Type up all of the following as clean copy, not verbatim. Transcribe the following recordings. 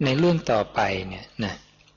ในเรื่องต่อไปเนี่ยนะ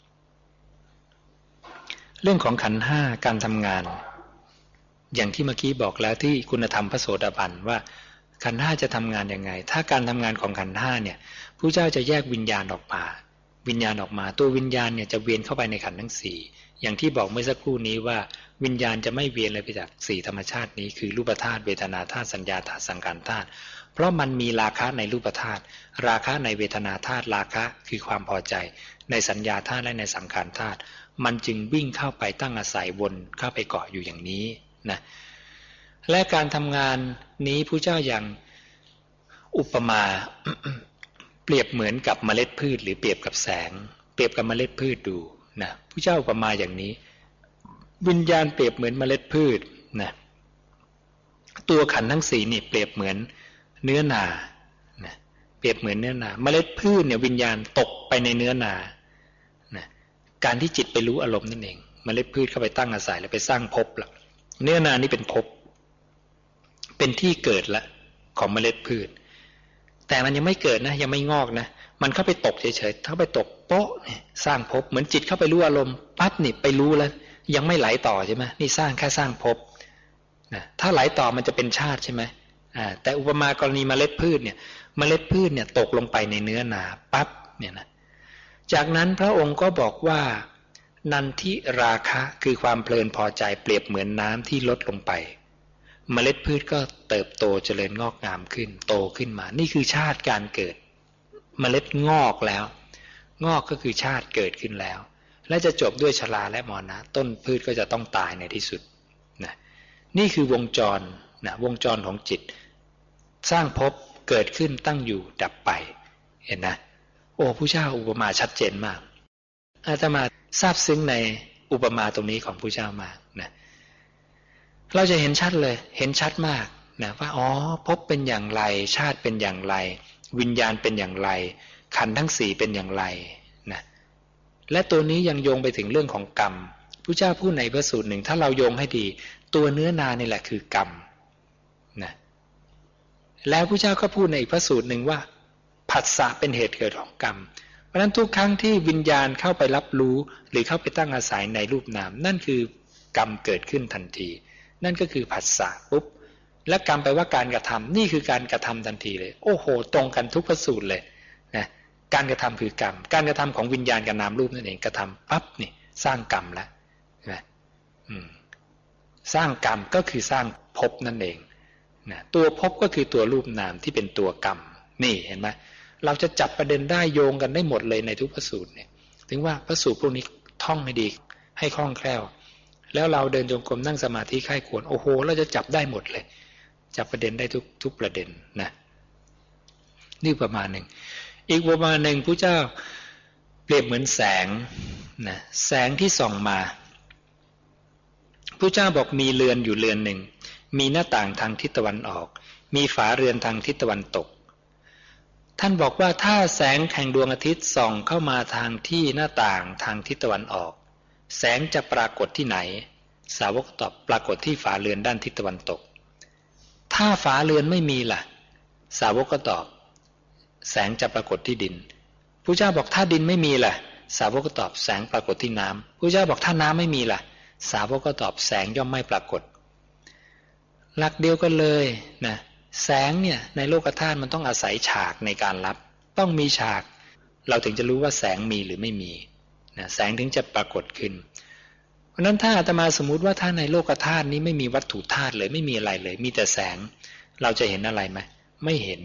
เรื่องของขันธ์ห้าการทำงานอย่างที่เมื่อกี้บอกแล้วที่คุณธรรมพระโสดาบันว่าขันธ์ห้าจะทำงานยังไงถ้าการทำงานของขันธ์ห้าเนี่ยพระเจ้าจะแยกวิญญาณออกมาตัววิญญาณเนี่ยจะเวียนเข้าไปในขันธ์ทั้งสี่อย่างที่บอกเมื่อสักครู่นี้ว่าวิญญาณจะไม่เวียนเลยไปจากสี่ธรรมชาตินี้คือรูปธาตุเวทนาธาตุสัญญาธาตุสังขารธาตุเพราะมันมีราคะในรูปธาตุราคะในเวทนาธาตุราคะคือความพอใจในสัญญาธาตุและในสังขารธาตุมันจึงวิ่งเข้าไปตั้งอาศัยวนเข้าไปเกาะอยู่อย่างนี้นะและการทำงานนี้พระเจ้าอย่างอุปมา เปรียบเหมือนกับเมล็ดพืชหรือเปรียบกับแสงเปรียบกับเมล็ดพืชดูนะพระเจ้าอุปมาอย่างนี้วิญญาณเปรียบเหมือนเมล็ดพืชนะตัวขันธ์ทั้งสี่นี่เปรียบเหมือนเนื้อนานะเปรียบเหมือนเนื้อนาเมล็ดพืชเนี่ยวิญญาณตกไปในเนื้อนานะการที่จิตไปรู้อารมณ์นั่นเองเมล็ดพืชเข้าไปตั้งอาศัยแล้วไปสร้างภพละเนื้อนานี่เป็นภพเป็นที่เกิดละของเมล็ดพืชแต่มันยังไม่เกิดนะยังไม่งอกนะมันเข้าไปตกเฉยๆเข้าไปตกโป๊ะเนี่ยสร้างภพเหมือนจิตเข้าไปรู้อารมณ์ปั๊บนี่ไปรู้แล้วยังไม่ไหลต่อใช่ไหมนี่สร้างแค่สร้างภพนะถ้าไหลต่อมันจะเป็นชาติใช่ไหมแต่อุปมากรณีเมล็ดพืชเนี่ยเมล็ดพืชเนี่ยตกลงไปในเนื้อนาปั๊บเนี่ยนะจากนั้นพระองค์ก็บอกว่านันทิราคะคือความเพลินพอใจเปรียบเหมือนน้ำที่ลดลงไปเมล็ดพืชก็เติบโตเจริญงอกงามขึ้นโตขึ้นมานี่คือชาติการเกิดเมล็ดงอกแล้วงอกก็คือชาติเกิดขึ้นแล้วและจะจบด้วยชราและมรณะต้นพืชก็จะต้องตายในที่สุดนะนี่คือวงจรนะวงจรของจิตสร้างภพเกิดขึ้นตั้งอยู่ดับไปเห็นนะโอ้ผู้เจ้าอุปมาชัดเจนมากอาตมาซาบซึ้งในอุปมาตรงนี้ของผู้เจ้ามากนะเราจะเห็นชัดเลยเห็นชัดมากนะว่าอ๋อภพเป็นอย่างไรชาติเป็นอย่างไรวิญญาณเป็นอย่างไรขันธ์ทั้งสี่เป็นอย่างไรนะและตัวนี้ยังโยงไปถึงเรื่องของกรรมพระเจ้าพูดในพระสูตรหนึ่งถ้าเราโยงให้ดีตัวเนื้อนานี่แหละคือกรรมนะแล้วพระเจ้าก็พูดในอีกพระสูตรหนึ่งว่าผัสสะเป็นเหตุเกิดของกรรมเพราะฉะนั้นทุกครั้งที่วิญญาณเข้าไปรับรู้หรือเข้าไปตั้งอาศัยในรูปนามนั่นคือกรรมเกิดขึ้นทันทีนั่นก็คือผัสสะปุ๊บและกรรมแปลว่าการกระทำนี่คือการกระทำทันทีเลยโอ้โหตรงกันทุกพระสูตรเลยนะการกระทำคือกรรมการกระทำของวิญญาณกับนามรูปนั่นเองกระทำปั๊บนี่สร้างกรรมแล้วนะสร้างกรรมก็คือสร้างภพนั่นเองนะตัวภพก็คือตัวรูปนามที่เป็นตัวกรรมนี่เห็นไหมเราจะจับประเด็นได้โยงกันได้หมดเลยในทุกพระสูตรเนี่ยถึงว่าพระสูตรพวกนี้ท่องให้ดีให้คล่องแคล่วแล้วเราเดินจงกรมนั่งสมาธิค่ายควรโอ้โหเราจะจับได้หมดเลยจับประเด็นได้ทุกประเด็นนะนี่ประมาณหนึ่งอีกประมาณหนึ่งพระเจ้าเปรียบเหมือนแสงนะแสงที่ส่องมาพระเจ้าบอกมีเรือนอยู่เรือนหนึ่งมีหน้าต่างทางทิศตะวันออกมีฝาเรือนทางทิศตะวันตกท่านบอกว่าถ้าแสงแห่งดวงอาทิตย์ส่องเข้ามาทางที่หน้าต่างทางทิศตะวันออกแสงจะปรากฏที่ไหนสาวกตอบปรากฏที่ฝาเรือนด้านทิศตะวันตกถ้าฝาเรือนไม่มีล่ะสาวกก็ตอบแสงจะปรากฏที่ดินพระเจ้าบอกถ้าดินไม่มีล่ะสาวกก็ตอบแสงปรากฏที่น้ำพระเจ้าบอกถ้าน้ำไม่มีล่ะสาวกก็ตอบแสงย่อมไม่ปรากฏหลักเดียวกันเลยนะแสงเนี่ยในโลกธาตุมันต้องอาศัยฉากในการรับต้องมีฉากเราถึงจะรู้ว่าแสงมีหรือไม่มีนะแสงถึงจะปรากฏขึ้นเพราะนั้นถ้าอาตมาสมมุติว่าถ้าในโลกธาตุนี้ไม่มีวัตถุธาตุเลยไม่มีอะไรเลยมีแต่แสงเราจะเห็นอะไรไหมไม่เห็น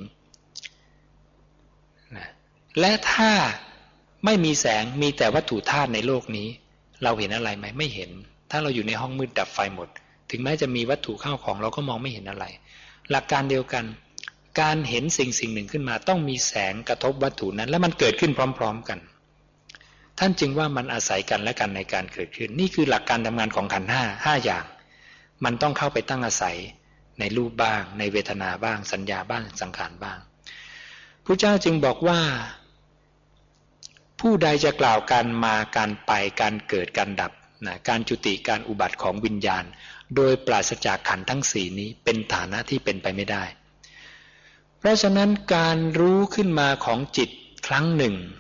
นะและถ้าไม่มีแสงมีแต่วัตถุธาตุในโลกนี้เราเห็นอะไรไหมไม่เห็นถ้าเราอยู่ในห้องมืดดับไฟหมดถึงแม้จะมีวัตถุข้าวของเราก็มองไม่เห็นอะไรหลักการเดียวกันการเห็นสิ่งหนึ่งขึ้นมาต้องมีแสงกระทบวัตถุนั้นและมันเกิดขึ้นพร้อมๆกันท่านจึงว่ามันอาศัยกันและกันในการเกิดขึ้นนี่คือหลักการทำงานของขันธ์ห้าอย่างมันต้องเข้าไปตั้งอาศัยในรูปบ้างในเวทนาบ้างสัญญาบ้างสังขารบ้างพระเจ้าจึงบอกว่าผู้ใดจะกล่าวการมาการไปการเกิดการดับนะการจุติการอุบัติของวิญญาณโดยปราศจากขันธ์ทั้งสี่นี้เป็นฐานะที่เป็นไปไม่ได้เพราะฉะนั้นการรู้ขึ้นมาของจิตครั้งหนึ่ง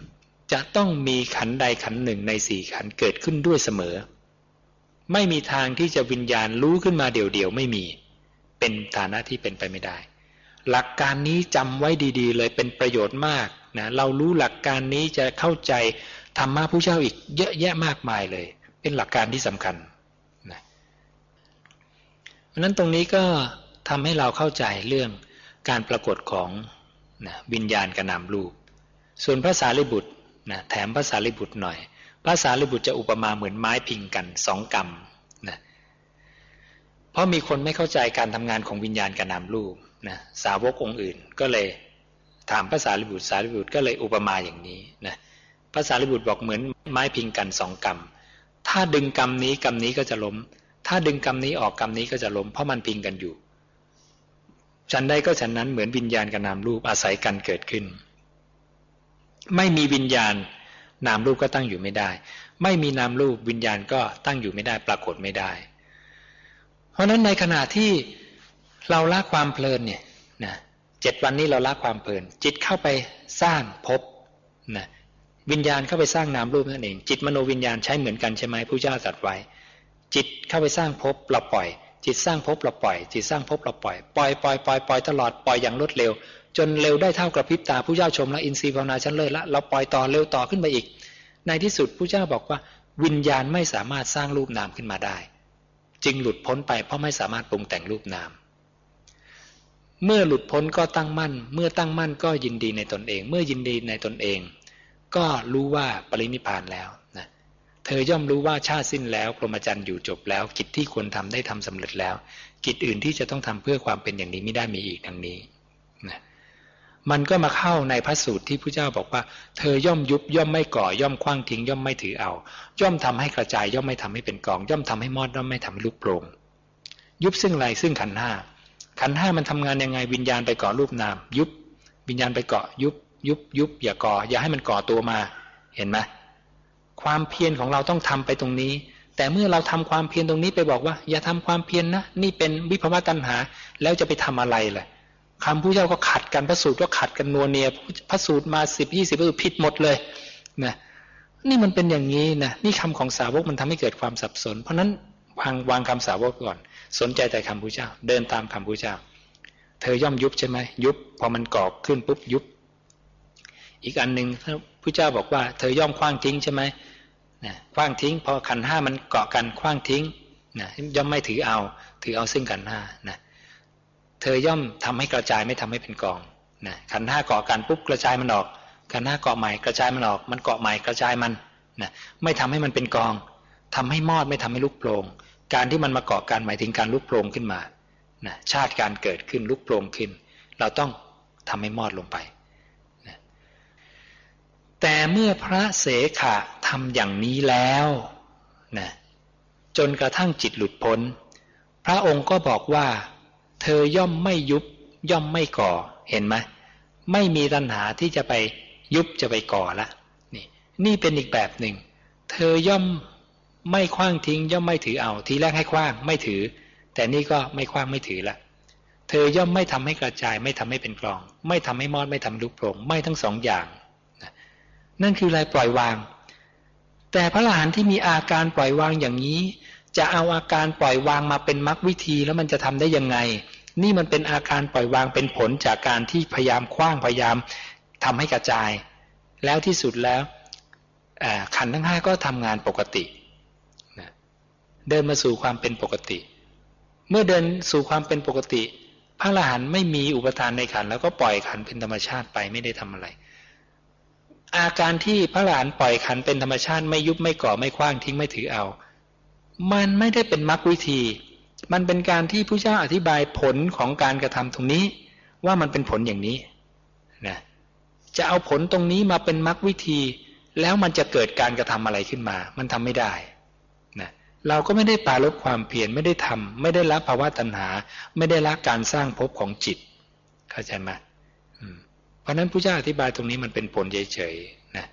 จะต้องมีขันธ์ใดขันธ์หนึ่งในสี่ขันธ์เกิดขึ้นด้วยเสมอไม่มีทางที่จะวิญญาณรู้ขึ้นมาเดี่ยวๆไม่มีเป็นฐานะที่เป็นไปไม่ได้หลักการนี้จำไว้ดีๆเลยเป็นประโยชน์มากนะเรารู้หลักการนี้จะเข้าใจธรรมะพระเจ้าอีกเยอะแยะมากมายเลยเป็นหลักการที่สำคัญนะเพราะนั้นตรงนี้ก็ทำให้เราเข้าใจเรื่องการปรากฏของนะวิญญาณกับนามรูปส่วนพระสารีบุตรนะแถมพระสารีบุตรหน่อยพระสารีบุตรจะอุปมาเหมือนไม้พิงกันสองกำนะเพราะมีคนไม่เข้าใจการทำงานของวิญญาณกับนามรูปนะสาวกองค์อื่นก็เลยถามพระสารีบุตรสารีบุตรก็เลยอุปมาอย่างนี้นะพระสารีบุตรบอกเหมือนไม้พิงกันสองกำถ้าดึงกำนี้ก็จะล้มถ้าดึงกำนี้ออกกำนี้ก็จะล้มเพราะมันพิงกันอยู่ฉันใดก็ฉันนั้นเหมือนวิญญาณกับนามรูปอาศัยกันเกิดขึ้นไม่มีวิญญาณนามรูปก็ตั้งอยู่ไม่ได้ไม่มีนามรูปวิญญาณก็ตั้งอยู่ไม่ได้ปรากฏไม่ได้เพราะฉะนั้นในขณะที่เราละความเพลินเนี่ยนะ7 วันนี้เราละความเพลินจิตเข้าไปสร้างภพนะวิญญาณเข้าไปสร้างนามรูปนั่นเองจิตมโนวิญญาณใช้เหมือนกันใช่ไหมพระเจ้าตรัสไว้จิตเข้าไปสร้างภพเราปล่อยจิตสร้างภพเราปล่อยจิตสร้างภพเราปล่อยตลอดปล่อยอย่างรวดเร็วจนเร็วได้เท่ากระพริบตาผู้เจ้าชมแล้วอินทรีย์ภาวนาชั้นเลิศละเราปล่อยต่อเร็วต่อขึ้นไปอีกในที่สุดผู้เจ้าบอกว่าวิญญาณไม่สามารถสร้างรูปนามขึ้นมาได้จึงหลุดพ้นไปเพราะไม่สามารถปรุงแต่งรูปนามเมื่อหลุดพ้นก็ตั้งมั่นเมื่อตั้งมั่นก็ยินดีในตนเองเมื่อยินดีในตนเองก็รู้ว่าปรินิพพานแล้วนะเธอย่อมรู้ว่าชาติสิ้นแล้วพรหมจรรย์อยู่จบแล้วกิจที่ควรทำได้ทำสำเร็จแล้วกิจอื่นที่จะต้องทำเพื่อความเป็นอย่างนี้ไม่ได้มีอีกดังนี้นะมันก็มาเข้าในพระสูตรที่พระเจ้าบอกว่าเธอย่อมยุบย่อมไม่ก่อย่อมขว้างทิ้งย่อมไม่ถือเอาย่อมทำให้กระจายย่อมไม่ทำให้เป็นกองย่อมทำให้มอดย่อมไม่ทำให้ลุกโปร่งยุบซึ่งอะไรซึ่งขันธ์ห้าขันธ์ห้ามันทำงานยังไงวิญญาณไปเกาะรูปนามยุบวิญญาณไปเกาะยุบอย่าก่ออย่าให้มันก่อตัวมาเห็นไหมความเพียรของเราต้องทำไปตรงนี้แต่เมื่อเราทำความเพียรตรงนี้ไปบอกว่าอย่าทำความเพียรนะนี่เป็นวิภวตัณหาแล้วจะไปทำอะไรล่ะคำผู้เจ้าก็ขัดกันพระสูตรก็ขัดกันนัวเนียพระสูตรมา10-20ผิดหมดเลยนะนี่มันเป็นอย่างนี้นะนี่คำของสาวกมันทำให้เกิดความสับสนเพราะนั้นวางคำสาวกก่อนสนใจแต่คำผู้เจ้าเดินตามคำผู้เจ้าเธอย่อมยุบใช่ไหมยุบพอมันก่อขึ้นปุ๊บยุบอีกอันหนึ่งพระเจ้าบอกว่าเธอย่อมขว้างทิ้งใช่ไหมนะขว้างทิ้งพอขันธ์ห้ามันเกาะกันขว้างทิ้งนะย่อมไม่ถือเอาซึ่งขันธ์ห้านะเธอย่อมทำให้กระจายไม่ทำให้เป็นกองนะขันธ์ห้าเกาะกันปุ๊บกระจายมันออกขันธ์ห้าเกาะใหม่กระจายมันออกมันเกาะใหม่กระจายมันนะไม่ทำให้มันเป็นกองทำให้มอดไม่ทำให้ลุกโผล่การที่มันมาเกาะกันหมายถึงการลุกโผล่ขึ้นมานะชาติการเกิดขึ้นลุกโผล่ขึ้นเราต้องทำให้มอดลงไปนะแต่เมื่อพระเสขะทำอย่างนี้แล้วนะจนกระทั่งจิตหลุดพ้นพระองค์ก็บอกว่าเธอย่อมไม่ยุบย่อมไม่ก่อเห็นไหมไม่มีตัณหาที่จะไปยุบจะไปก่อละนี่เป็นอีกแบบหนึ่งเธอย่อมไม่ขว้างทิ้งย่อมไม่ถือเอาทีแรกให้ขว้างไม่ถือแต่นี่ก็ไม่ขว้างไม่ถือละเธอย่อมไม่ทำให้กระจายไม่ทำให้เป็นกลองไม่ทำให้มอดไม่ทำลุกโผล่ไม่ทั้งสองอย่างนั่นคืออะไรปล่อยวางแต่พระอรหันต์ที่มีอาการปล่อยวางอย่างนี้จะเอาอาการปล่อยวางมาเป็นมรรควิธีแล้วมันจะทำได้ยังไงนี่มันเป็นอาการปล่อยวางเป็นผลจากการที่พยายามขว้างพยายามทำให้กระจายแล้วที่สุดแล้วขันธ์ทั้งห้าก็ทำงานปกติเดินมาสู่ความเป็นปกติเมื่อเดินสู่ความเป็นปกติพระอรหันต์ไม่มีอุปทานในขันธ์แล้วก็ปล่อยขันธ์เป็นธรรมชาติไปไม่ได้ทำอะไรอาการที่พระอรหันต์ปล่อยขันธ์เป็นธรรมชาติไม่ยุบไม่ก่อไม่ขว้างทิ้งไม่ถือเอามันไม่ได้เป็นมรรควิธีมันเป็นการที่พระเจ้าอธิบายผลของการกระทำตรงนี้ว่ามันเป็นผลอย่างนี้นะจะเอาผลตรงนี้มาเป็นมรรควิธีแล้วมันจะเกิดการกระทำอะไรขึ้นมามันทำไม่ได้นะเราก็ไม่ได้ปรารภความเพียรไม่ได้ทำไม่ได้ละภาวะตัณหาไม่ได้ละการสร้างภพของจิตเข้าใจไหมเพราะนั้นพระเจ้าอธิบายตรงนี้มันเป็นผลเฉยๆนะ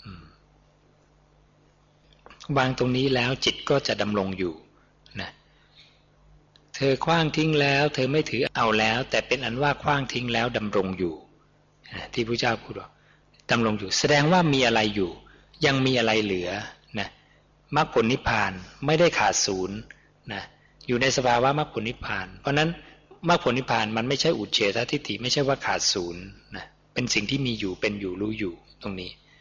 วางตรงนี้แล้วจิตก็จะดำรงอยู่นะเธอขว้างทิ้งแล้วเธอไม่ถือเอาแล้วแต่เป็นอันว่าขว้างทิ้งแล้วดำรงอยู่นะที่พระเจ้าพูดว่าดำรงอยู่แสดงว่ามีอะไรอยู่ยังมีอะไรเหลือนะมรรคผลนิพพานไม่ได้ขาดศูนย์นะอยู่ในสภาวะมรรคผลนิพพานเพราะนั้นมรรคผลนิพพานมันไม่ใช่อุเฉททิฏฐิไม่ใช่ว่าขาดศูนย์นะเป็นสิ่งที่มีอยู่เป็นอยู่รู้อยู่ตรงนี้